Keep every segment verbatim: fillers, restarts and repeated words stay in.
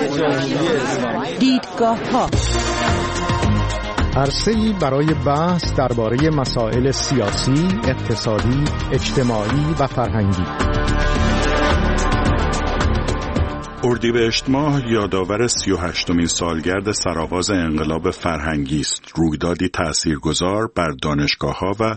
دیدگاه‌ها عرصه‌ای برای بحث درباره مسائل سیاسی، اقتصادی، اجتماعی و فرهنگی. اردیبهشت ماه یادآور سی و هشتمین سالگرد سرآغاز انقلاب فرهنگی است، رویدادی تأثیرگذار بر دانشگاه‌ها و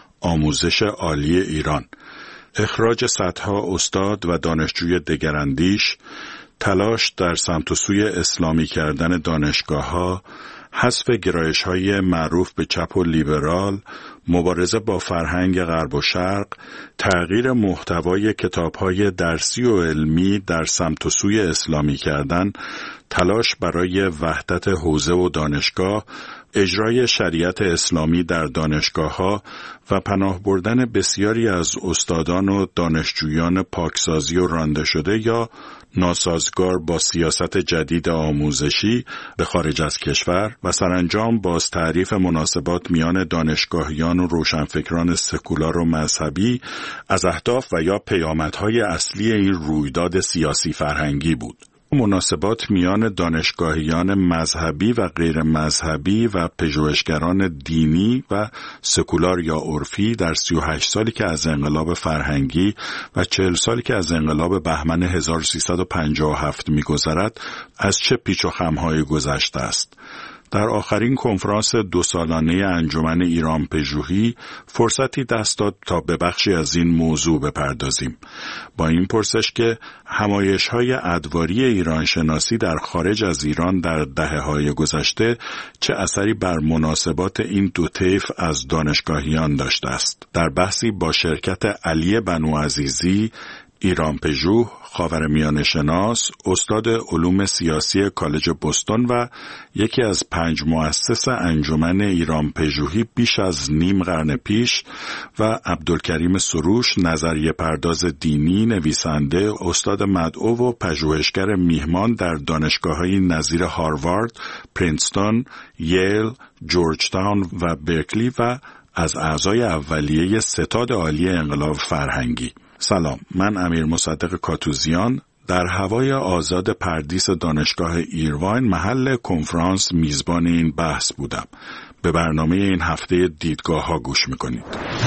آموزش عالی ایران. اخراج صدها استاد و دانشجوی دگراندیش، تلاش در سمت و سوی اسلامی کردن دانشگاه‌ها، حذف گرایش‌های معروف به چپ و لیبرال، مبارزه با فرهنگ غرب و شرق، تغییر محتوای کتاب‌های درسی و علمی در سمت و سوی اسلامی کردن، تلاش برای وحدت حوزه و دانشگاه، اجرای شریعت اسلامی در دانشگاه‌ها و پناه بردن بسیاری از استادان و دانشجویان پاکسازی و رانده شده یا ناسازگار با سیاست جدید آموزشی به خارج از کشور و سرانجام باز تعریف مناسبات میان دانشگاهیان و روشنفکران سکولار و مذهبی از اهداف و یا پیامدهای اصلی این رویداد سیاسی فرهنگی بود. مناسبات میان دانشگاهیان مذهبی و غیر مذهبی و پژوهشگران دینی و سکولار یا عرفی در سی و هشت سالی که از انقلاب فرهنگی و چهل سالی که از انقلاب بهمن هزار و سیصد و پنجاه و هفت می‌گذرد از چه پیچ و خم‌های گذشته است. در آخرین کنفرانس دو سالانه انجمن ایران پژوهی فرصتی دست داد تا به بخشی از این موضوع بپردازیم. با این پرسش که همایش‌های ادواری ایران شناسی در خارج از ایران در دهه‌های گذشته چه اثری بر مناسبات این دو طیف از دانشگاهیان داشته است. در بحثی با شرکت علی بنوعزیزی، ایران پژوه، خاورمیانه شناس، استاد علوم سیاسی کالج بوستون و یکی از پنج مؤسس انجمن ایران پژوهی بیش از نیم قرن پیش و عبدالکریم سروش، نظریه پرداز دینی، نویسنده، استاد مدعو و پژوهشگر میهمان در دانشگاه‌های نظیر هاروارد، پرینستون، ییل، جورج تاون و برکلی و از اعضای اولیه ستاد عالی انقلاب فرهنگی. سلام، من امیر مصدق کاتوزیان در هوای آزاد پردیس دانشگاه ایرواین محل کنفرانس میزبان این بحث بودم. به برنامه این هفته دیدگاه ها گوش میکنید.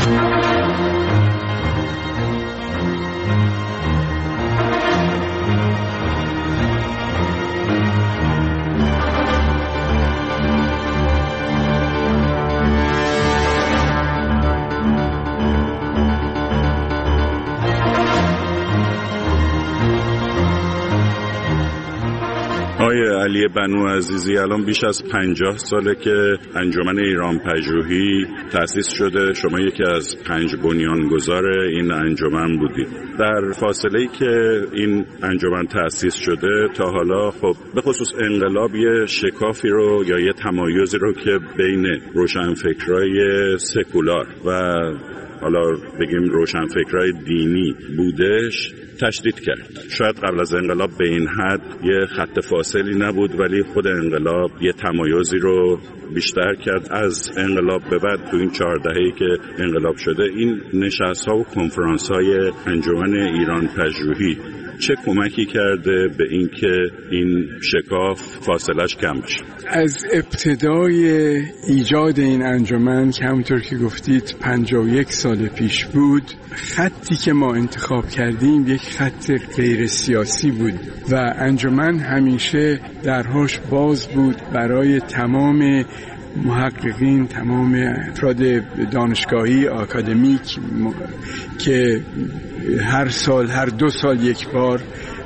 آقای علی بنوعزیزی، الان بیش از پنجاه ساله که انجمن ایران پژوهی تأسیس شده. شما یکی از پنج بنیانگذار این انجمن بودید. در فاصله‌ای که این انجمن تأسیس شده تا حالا خب به خصوص انقلاب یه شکافی رو یا یه تمایزی رو که بین روشنفکرای سکولار و حالا بگیم روشنفکرای دینی بودش تشدید کرد. شاید قبل از انقلاب به این حد یه خط فاصلی نبود، ولی خود انقلاب یه تمایزی رو بیشتر کرد. از انقلاب به بعد تو این چهار دهه‌ای که انقلاب شده این نشست‌ها و کنفرانس‌های انجمن ایران پژوهی چه کمکی کرده به این که این شکاف فاصلش کم بشه؟ از ابتدای ایجاد این انجمن که همونطور که گفتید پنجاه و یک سال پیش بود، خطی که ما انتخاب کردیم یک خط غیر سیاسی بود و انجمن همیشه درهاش باز بود برای تمام محققین، تمام افراد دانشگاهی، آکادمیک که هر سال، هر دو سال یک بار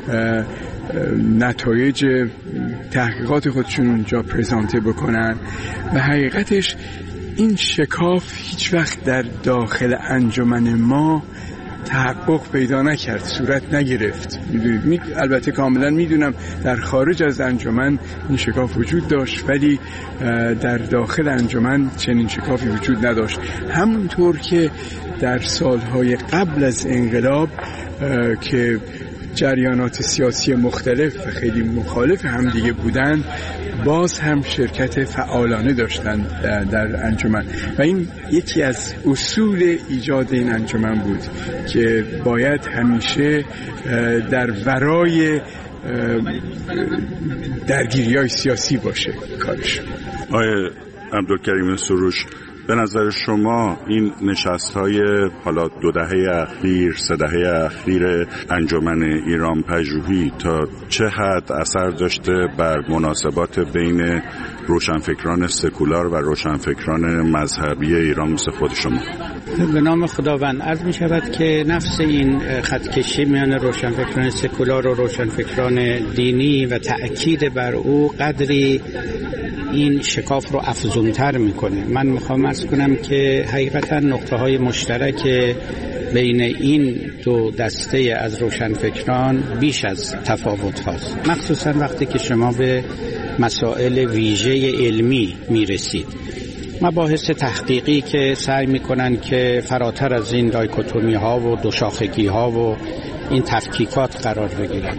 نتایج تحقیقات خودشون اونجا پرزنته بکنن و حقیقتش این شکاف هیچ وقت در داخل انجمن ما تحقق پیدا نکرد، صورت نگرفت. میدونید، البته کاملا میدونم در خارج از انجمن این شکاف وجود داشت، ولی در داخل انجمن چنین شکافی وجود نداشت. همونطور که در سالهای قبل از انقلاب که جریانات سیاسی مختلف و خیلی مخالف هم دیگه بودن، باز هم شرکت فعالانه داشتن در انجمن و این یکی از اصول ایجاد این انجمن بود که باید همیشه در ورای درگیری‌های سیاسی باشه کارش. آقای عبدالکریم سروش، به نظر شما این نشست‌های حالا دو دهه اخیر، سه دهه اخیر انجمن ایران پژوهی تا چه حد اثر داشته بر مناسبات بین روشنفکران سکولار و روشنفکران مذهبی ایران مثل خود شما؟ به نام خداوند عرض می شود که نفس این خطکشی میان روشنفکران سکولار و روشنفکران دینی و تأکید بر او قدری این شکاف رو افزونتر میکنه. من میخوام عرض کنم که حقیقتا نقطه های مشترک بین این دو دسته از روشنفکران بیش از تفاوت هاست، مخصوصا وقتی که شما به مسائل ویژه علمی میرسید. مباحث تحقیقی که سعی میکنن که فراتر از این دایکوتومی ها و دوشاخگی ها و این تفکیکات قرار بگیرن.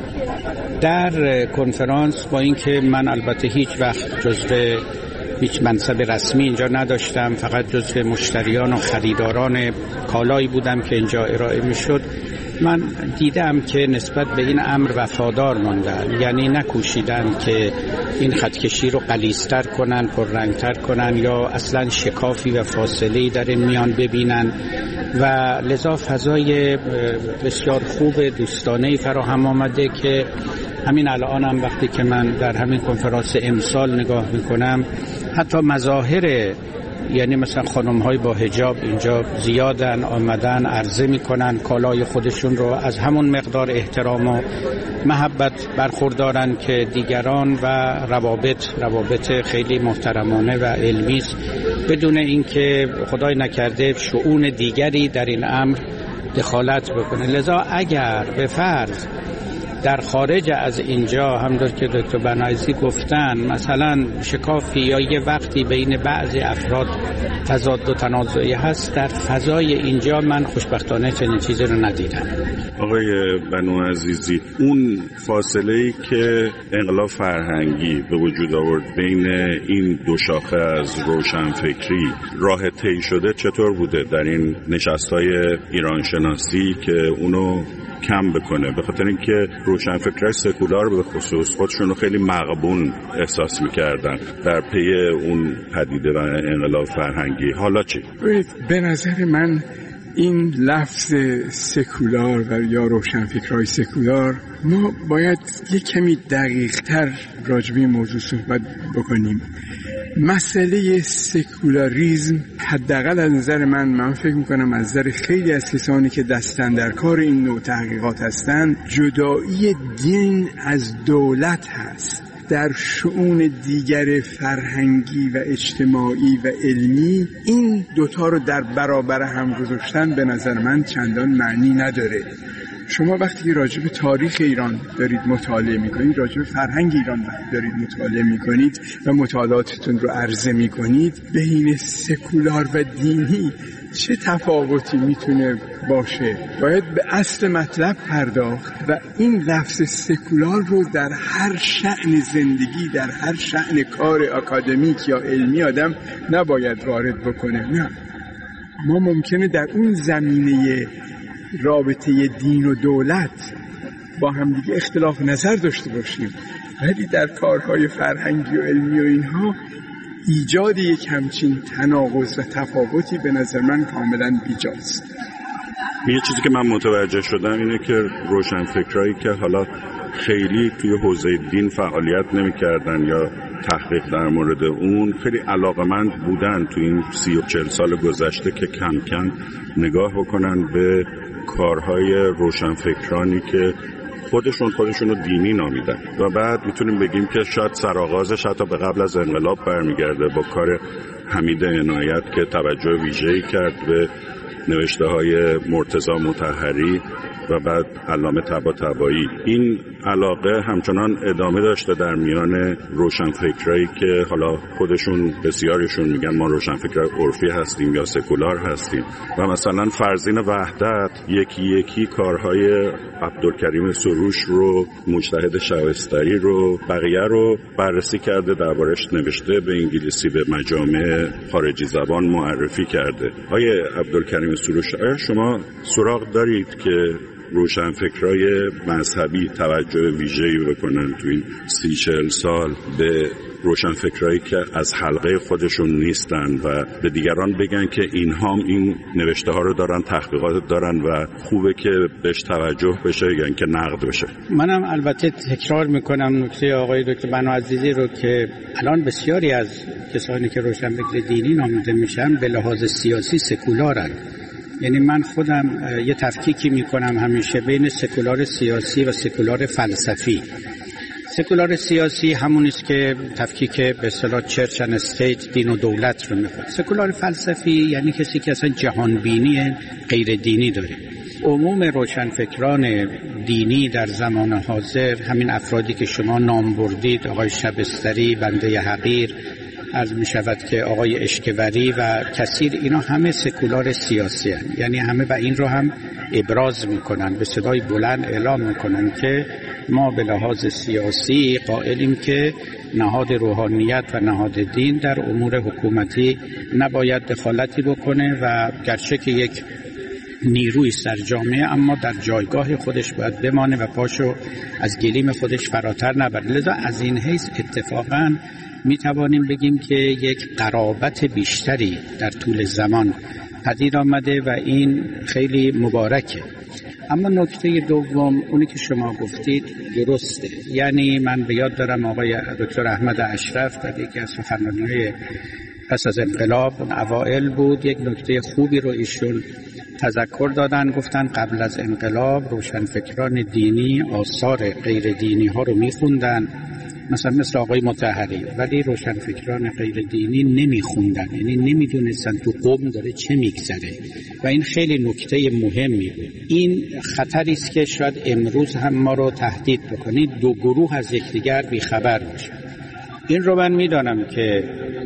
در کنفرانس با اینکه من البته هیچ وقت جزو هیچ منصب رسمی اینجا نداشتم، فقط جزو مشتریان و خریداران کالایی بودم که اینجا ارائه میشد، من دیدم که نسبت به این امر وفادار ماندن، یعنی نکوشیدن که این خطکشی رو غلیظ‌تر کنن، پررنگ‌تر کنن یا اصلا شکافی و فاصله‌ای در این میان ببینن و لذا فضای بسیار خوب دوستانه‌ای فراهم آمده که همین الان هم وقتی که من در همین کنفرانس امسال نگاه میکنم حتی مظاهر، یعنی مثلا خانم‌های با حجاب اینجا زیادن، آمدن عرضه میکنن کالای خودشون رو، از همون مقدار احترام و محبت برخوردارن که دیگران و روابط روابط خیلی محترمانه و علمی است، بدون اینکه خدای نکرده شؤون دیگری در این امر دخالت بکنه. لذا اگر به فرض در خارج از اینجا همونطور که دکتر بنایزی گفتن مثلا شکافی یا یه وقتی بین بعضی افراد تضاد و تنازعی هست، در فضای اینجا من خوشبختانه چنین چیزی رو ندیدم. آقای بنو عزیزی، اون فاصله‌ای که انقلاب فرهنگی به وجود آورد بین این دو شاخه از روشنفکری راه طی شده چطور بوده در این نشست‌های ایرانشناسی که اونو کم بکنه؟ به خاطر اینکه روشنفکرای سکولار به خصوص خودشون رو خیلی مغبون احساس می‌کردن در پی اون پدیده و انقلاب فرهنگی. حالا چی؟ به نظر من این لفظ سکولار و یا روشنفکرای سکولار، ما باید یک کمی دقیق‌تر راجع به این موضوع صحبت بکنیم. مسئله سکولاریسم حداقل از نظر من من فکر میکنم از نظر خیلی از کسانی که دستن در کار این نوع تحقیقات هستند، جدایی دین از دولت هست. در شؤون دیگر فرهنگی و اجتماعی و علمی این دوتا رو در برابر هم گذاشتن به نظر من چندان معنی نداره. شما وقتی که راجع به تاریخ ایران دارید مطالعه میکنید، راجع به فرهنگ ایران دارید مطالعه میکنید و مطالعاتتون رو عرضه میکنید، بین سکولار و دینی چه تفاوتی میتونه باشه؟ باید به اصل مطلب پرداخت و این لفظ سکولار رو در هر شأن زندگی، در هر شأن کار اکادمیک یا علمی آدم نباید وارد بکنه. نه، ما ممکنه در اون زمینه رابطه دین و دولت با هم دیگه اختلاف نظر داشته باشیم، ولی در کارهای فرهنگی و علمی و اینها ایجاد یک همچین تناقض و تفاوتی به نظر من کاملا بیجاست. یه چیزی که من متوجه شدم اینه که روشنفکرایی که حالا خیلی توی حوزه دین فعالیت نمی‌کردن یا تحقیق در مورد اون، خیلی علاقمند بودن تو این سی و چهل سال گذشته که کم کم نگاه بکنن به کارهای روشنفکرانی که خودشون خودشونو دینی نامیدن و بعد میتونیم بگیم که شاید سرآغازش حتی به قبل از انقلاب برمیگرده با کار حمید عنایت که توجه ویژه‌ای کرد به نوشته‌های مرتضی مطهری و بعد علامه طباطبایی. این علاقه همچنان ادامه داشته در میان روشنفکرایی که حالا خودشون بسیارشون میگن ما روشنفکرای عرفی هستیم یا سکولار هستیم و مثلا فرزین وحدت یکی یکی کارهای عبدالکریم سروش رو، مجتهد شایستری رو، بقیه رو بررسی کرده، دربارش نوشته، به انگلیسی به مجامع خارجی زبان معرفی کرده. آیه عبدالکریم سروش، آیا شما سراغ دارید که روشنفکرای مذهبی توجه ویژه‌ای بکنن تو این سی چهل سال به روشنفکرایی که از حلقه خودشون نیستن و به دیگران بگن که اینها هم این نوشته ها رو دارن، تحقیقات دارن و خوبه که بهش توجه بشه یعنی که نقد بشه. منم البته تکرار میکنم نکته آقای دکتر بنا عزیزی رو که الان بسیاری از کسانی که روشنفکر دینی نامیده میشن به لحاظ سیاسی سکولارن. یعنی من خودم یه تفکیکی میکنم همیشه بین سکولار سیاسی و سکولار فلسفی. سکولار سیاسی همون است که تفکیک به اصطلاح چرچ اند استیت، دین و دولت رو میخواد. سکولار فلسفی یعنی کسی که اصلا جهانبینی غیر دینی داره. عموم روشنفکران دینی در زمان حاضر، همین افرادی که شما نام بردید، آقای شبستری، بنده حقیر، عرض می شود که آقای اشکوری و کثیر، اینا همه سکولار سیاسی هستند. یعنی همه و این رو هم ابراز میکنن، به صدای بلند اعلام میکنن که ما به لحاظ سیاسی قائلیم که نهاد روحانیت و نهاد دین در امور حکومتی نباید دخالتی بکنه و گرچه که یک نیروی در جامعه اما در جایگاه خودش باید بمانه و پاشو از گلیم خودش فراتر نبره. لذا از این حیث اتفاقاً می توانیم بگیم که یک قرابت بیشتری در طول زمان پدید آمده و این خیلی مبارکه. اما نکته دوم اونی که شما گفتید درسته. یعنی من به یاد دارم آقای دکتر احمد اشرف در یکی از سخنرانی‌های پس از انقلاب اوائل بود، یک نکته خوبی رو ایشون تذکر دادن. گفتن قبل از انقلاب روشنفکران دینی آثار غیر دینی ها رو میخوندن، مثلا مثل آقای مطهری، ولی روشنفکران غیر دینی نمیخوندن، یعنی نمیدونستن تو قوم داره چه میگذره و این خیلی نکته مهمی بود. این خطری است که شاید امروز هم ما رو تهدید بکنه، دو گروه از یکدیگر بیخبر باشن. این رو من میدانم که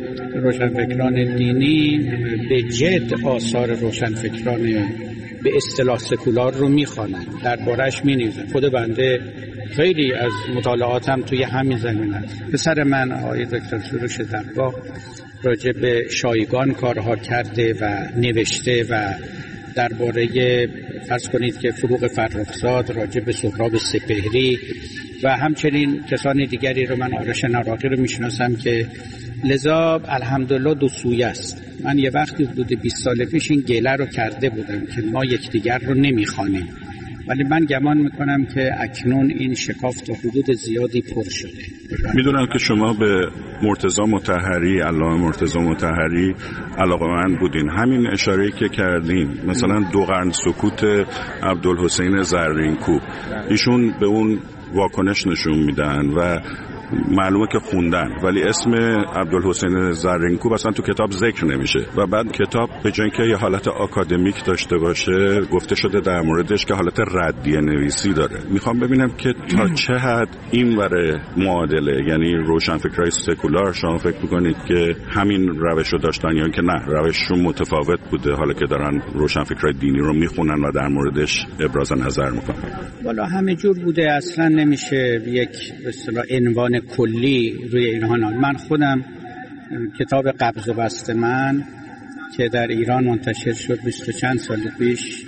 روشنفکران دینی به جد آثار روشنفکران به اصطلاح سکولار رو میخوانند، درباره‌اش مینویسند. خود بنده خیلی از مطالعاتم توی همین زمینه است. پسر من آقای دکتر سروش زرباغ راجع به شایگان کارها کرده و نوشته و درباره فرض کنید که فروغ فرخزاد راجع به سهراب سپهری و همچنین کسان دیگری رو من آرش نراقی رو میشناسم که لذا الحمدلله دو سویه است. من یه وقتی حدود بیست سال پیش این گله رو کرده بودم که ما یکدیگر رو نمیخوانیم، ولی من گمان میکنم که اکنون این شکاف تا حدود زیادی پر شده. میدونم که شما به مرتضی مطهری، علامه مرتضی مطهری علاقه‌مند بودین. همین اشاره‌ای که کردین، مثلا دو قرن سکوت عبدالحسین زرینکوب، ایشون به اون واکنش نشون میدن و معلومه که خوندن، ولی اسم عبدالحسین زرینکوب اصلا تو کتاب ذکر نمیشه و بعد کتاب به جای اینکه یه حالت آکادمیک داشته باشه گفته شده در موردش که حالت ردیه نویسی داره. میخوام ببینم که تا چه حد این وره معادله، یعنی روشنفکرای سکولار شما فکر میکنید که همین روش رو داشتن یا اینکه نه روششون متفاوت بوده حالا که دارن روشنفکرای دینی رو میخونن و در موردش ابراز نظر میکنن؟ والا همه جور بوده، اصلا نمیشه یک به اصطلاح عنوان کلی روی اینها. من خودم کتاب قبض و بسط من که در ایران منتشر شد بیست و چند سال پیش،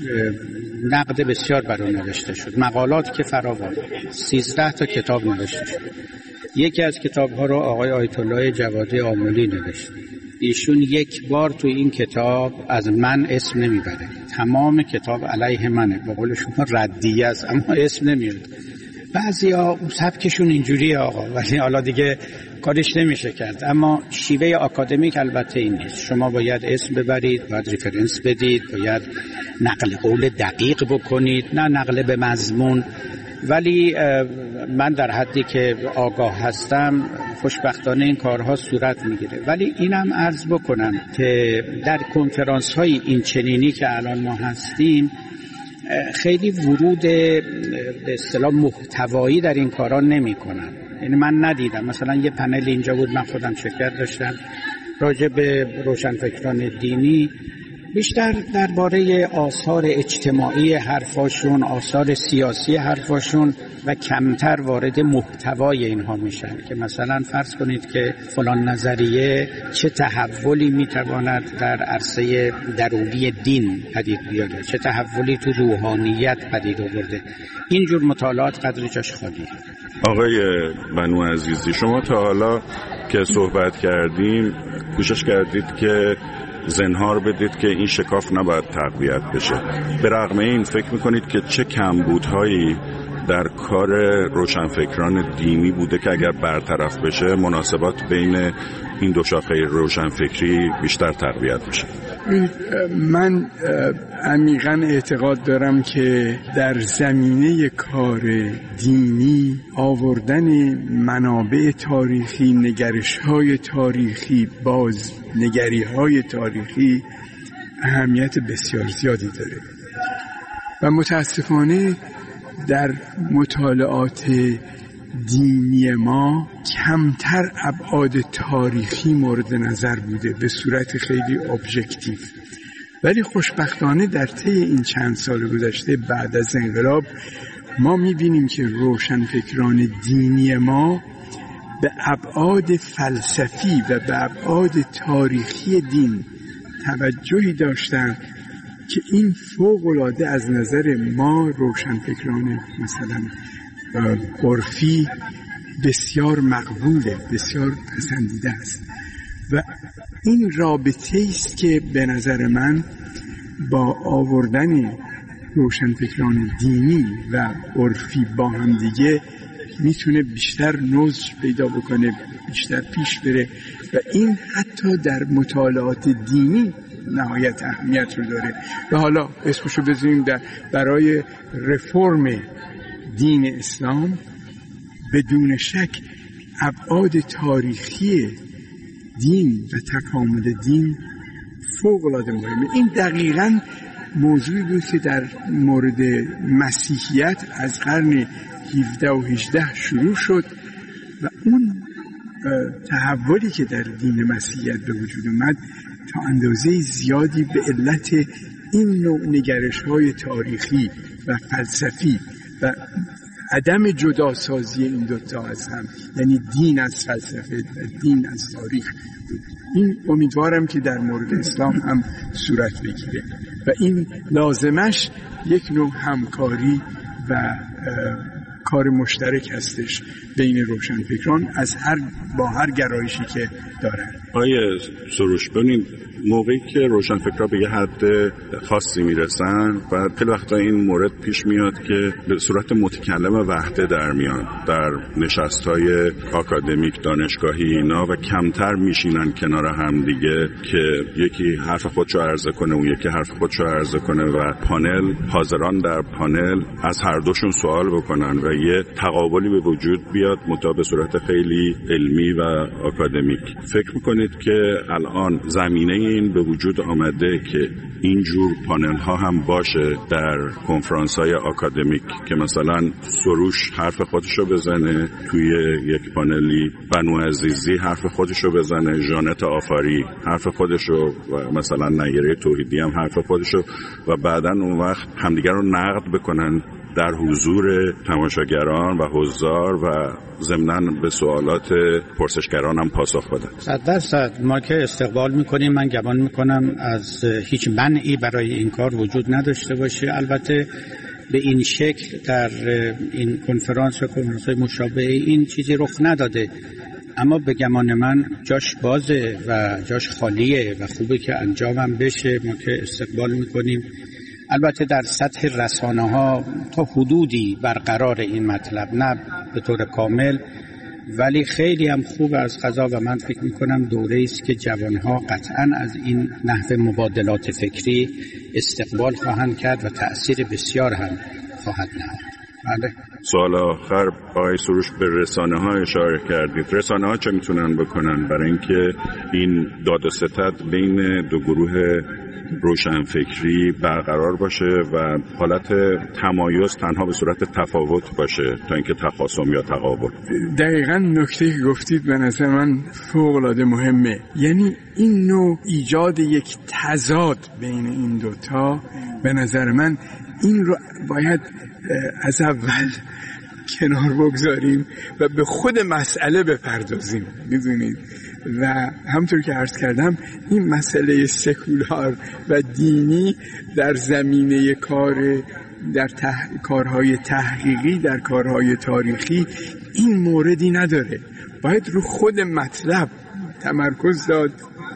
نقد بسیار بر اون نوشته شد، مقالات که فراوان، سیزده تا کتاب نوشته شد. یکی از کتاب ها رو آقای آیت الله جوادی آملی نوشت. ایشون یک بار تو این کتاب از من اسم نمیبره، تمام کتاب علیه منه، به قول شما ردیه است، اما اسم نمیاد. بعضیا سبکشون اینجوریه آقا، ولی حالا دیگه کارش نمیشه کرد. اما شیوه آکادمیک البته این نیست. شما باید اسم ببرید، باید ریفرنس بدید، باید نقل قول دقیق بکنید، نه نقل به مضمون. ولی من در حدی که آگاه هستم خوشبختانه این کارها صورت میگیره. ولی اینم عرض بکنم که در کنفرانس های این چنینی که الان ما هستیم خیلی ورود به اصطلاح محتوایی در این کارا نمی کنن. یعنی من ندیدم مثلا یه پنل اینجا بود، من خودم شرکت داشتم راجع به روشنفکران دینی، بیشتر درباره آثار اجتماعی حرفاشون، آثار سیاسی حرفاشون و کمتر وارد محتوای اینها میشن که مثلا فرض کنید که فلان نظریه چه تحولی میتواند در عرصه درونی دین پدید بیاره، چه تحولی تو روحانیت پدید آورده. اینجور مطالعات قدر جاش خالیه. آقای بنو عزیزی، شما تا حالا که صحبت کردیم کوشش کردید که زنهار بدید که این شکاف نباید تقویت بشه. به رغم این فکر میکنید که چه کمبودهایی در کار روشنفکران دینی بوده که اگر برطرف بشه مناسبات بین این دو شاخه روشنفکری بیشتر تقویت بشه؟ من عمیقاً اعتقاد دارم که در زمینه کار دینی آوردن منابع تاریخی، نگرش‌های تاریخی، بازنگری‌های تاریخی اهمیت بسیار زیادی داره و متاسفانه در مطالعات دینی ما کمتر ابعاد تاریخی مورد نظر بوده به صورت خیلی ابژکتیو. ولی خوشبختانه در طی این چند سال گذشته بعد از انقلاب ما می‌بینیم که روشنفکران دینی ما به ابعاد فلسفی و به ابعاد تاریخی دین توجهی داشتند که این فوق‌العاده از نظر ما روشنفکران مثلا عرفی بسیار مقبوله، بسیار پسندیده است و این رابطه است که به نظر من با آوردن روشنفکران دینی و عرفی با هم دیگه میتونه بیشتر نضج پیدا بکنه، بیشتر پیش بره و این حتی در مطالعات دینی نهایت اهمیت رو داره. و حالا اسمشو بذاریم در برای رفرم دین اسلام بدون شک ابعاد تاریخی دین و تکامل دین فوق‌العاده مهمه. این دقیقاً موضوعی بود که در مورد مسیحیت از قرن هفدهم و هجدهم شروع شد و اون تحولی که در دین مسیحیت به وجود اومد تا اندازه زیادی به علت این نوع نگرش‌های تاریخی و فلسفی و عدم جداسازی این دوتا از هم، یعنی دین از فلسفه و دین از تاریخ بود. این امیدوارم که در مورد اسلام هم صورت بگیره و این لازمش یک نوع همکاری و کار مشترک هستش بین روشنفکران از هر با هر گرایشی که دارن. آیه سروش، ببینید موقعی که روشنفکرها به یه حد خاصی میرسن و خیلی وقتا این مورد پیش میاد که به صورت متکلم وحده در میان در نشست‌های آکادمیک دانشگاهی اینا و کمتر میشینن کنار هم دیگه که یکی حرف خودشو عرضه کنه اون یکی حرف خودشو عرضه کنه و پانل حاضران در پانل از هر دوشون سوال بکنن و یه تقابلی به وجود بیاد مطابق به صورت خیلی علمی و آکادمیک. فکر میکنید که الان زمینه این به وجود آمده که اینجور پانل ها هم باشه در کنفرانس های آکادمیک که مثلا سروش حرف خودشو بزنه توی یک پانلی، بنو عزیزی حرف خودشو بزنه، ژانت آفاری حرف خودشو و مثلا نیره توحیدی هم حرف خودشو و بعدن اون وقت همدیگر رو نقد بکنن در حضور تماشاگران و حضار و ضمناً به سوالات پرسشگران هم پاسخ بدن. صد درصد ما که استقبال میکنیم، من گمان میکنم از هیچ منعی برای این کار وجود نداشته باشه. البته به این شکل در این کنفرانس و کنفرانس‌های مشابه این چیزی رخ نداده، اما به گمان من جاش بازه و جاش خالیه و خوبه که انجامم بشه. ما که استقبال میکنیم. البته در سطح رسانه ها تا حدودی برقرار این مطلب، نه به طور کامل، ولی خیلی هم خوب از قضا و من فکر میکنم دوره است که جوانها قطعا از این نحو مبادلات فکری استقبال خواهند کرد و تأثیر بسیار هم خواهد نهاد. بله. سوال آخر آقای سروش به رسانه ها اشاره کردید. رسانه ها چه میتونن بکنن برای اینکه این داد و ستد بین دو گروه روشنفکری برقرار باشه و حالت تمایز تنها به صورت تفاوت باشه تا اینکه تخاصم یا تقابل؟ دقیقاً نکته که گفتید به نظر من فوق‌العاده مهمه. یعنی این نوع ایجاد یک تضاد بین این دوتا، به نظر من این رو باید از اول کنار بگذاریم و به خود مسئله بپردازیم. میدونید و همطور که عرض کردم این مسئله سکولار و دینی در زمینه کار در تح... کارهای تحقیقی، در کارهای تاریخی این موردی نداره. باید رو خود مطلب تمرکز داد،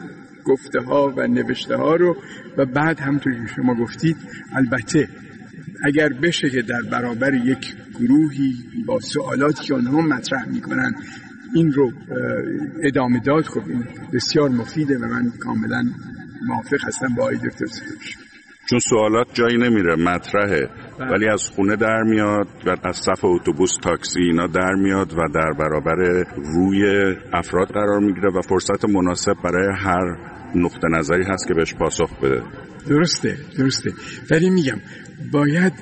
گفته ها و نوشته ها رو، و بعد همطور که شما گفتید البته اگر بشه که در برابر یک گروهی با سوالاتی که آنها مطرح میکنن این رو ادامه داد، خب این بسیار مفیده و من کاملا موافق هستم با آقای دکتر سروش. چون سوالات جایی نمیره، مطرحه ولی از خونه در میاد و از صف اتوبوس، تاکسی اینا در میاد و در برابر روی افراد قرار میگیره و فرصت مناسب برای هر نقطه نظری هست که بهش پاسخ بده. درسته درسته ولی میگم باید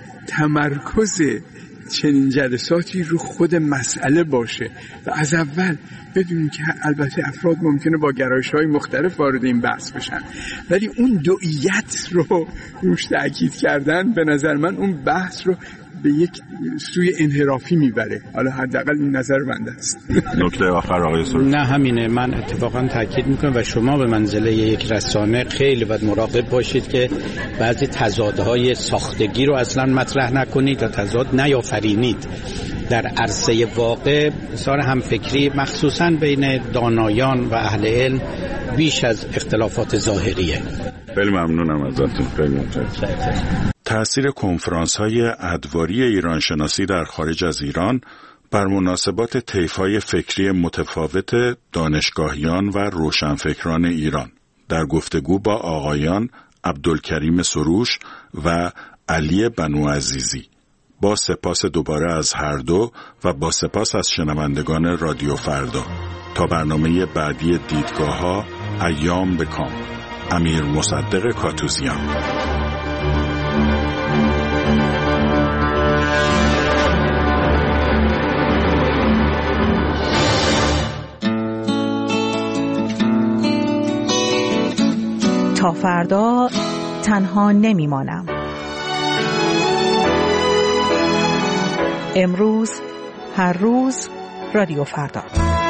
تمرکز چنین جلساتی رو خود مسئله باشه و از اول بدونیم که البته افراد ممکنه با گرایش‌های مختلف وارد این بحث بشن، ولی اون دوئیت رو روش تأکید کردن به نظر من اون بحث رو به یک سوی انحرافی میبره. حالا حداقل این نظر بنده است. نکته آخر آقای سروش؟ نه همینه، من اتفاقا تاکید میکنم و شما به منزله یک رسانه خیلی باید مراقب باشید که بعضی تضادهای ساختگی رو اصلا مطرح نکنید و تضاد نیافرینید. در عرصه واقع اظهار همفکری مخصوصا بین دانایان و اهل علم بیش از اختلافات ظاهریه. خیلی ممنونم ازتون. خیلی متشکرم. تأثیر کنفرانس‌های ادواری ایرانشناسی در خارج از ایران بر مناسبات طیف‌های فکری متفاوت دانشگاهیان و روشنفکران ایران، در گفتگو با آقایان عبدالکریم سروش و علی بنو عزیزی. با سپاس دوباره از هر دو و با سپاس از شنوندگان رادیو فردا. تا برنامه بعدی دیدگاه‌ها، ایام بکام. امیر مصدق کاتوزیان. تا فردا تنها نمیمانم. امروز هر روز رادیو فردا.